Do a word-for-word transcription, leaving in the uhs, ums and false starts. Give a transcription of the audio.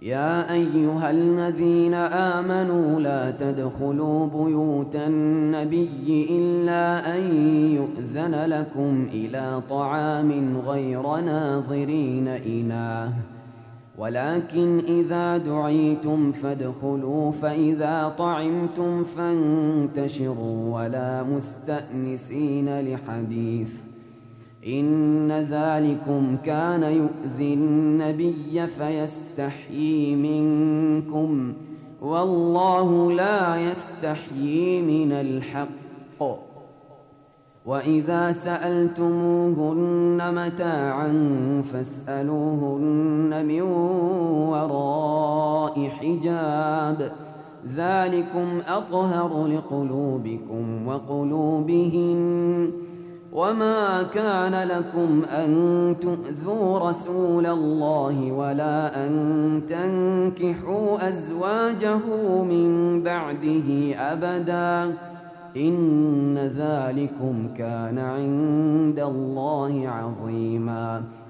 يا أيها الذين آمنوا لا تدخلوا بيوت النبي إلا أن يؤذن لكم إلى طعام غير ناظرين إناه ولكن إذا دعيتم فادخلوا فإذا طعمتم فانتشروا ولا مستأنسين لحديث إن ذلكم كان يؤذي النبي فيستحيي منكم والله لا يستحيي من الحق وإذا سألتموهن متاعا فاسألوهن من وراء حجاب ذلكم أطهر لقلوبكم وقلوبهن وما كان لكم أن تؤذوا رسول الله ولا أن تنكحوا أزواجه من بعده أبدا إن ذلكم كان عند الله عظيما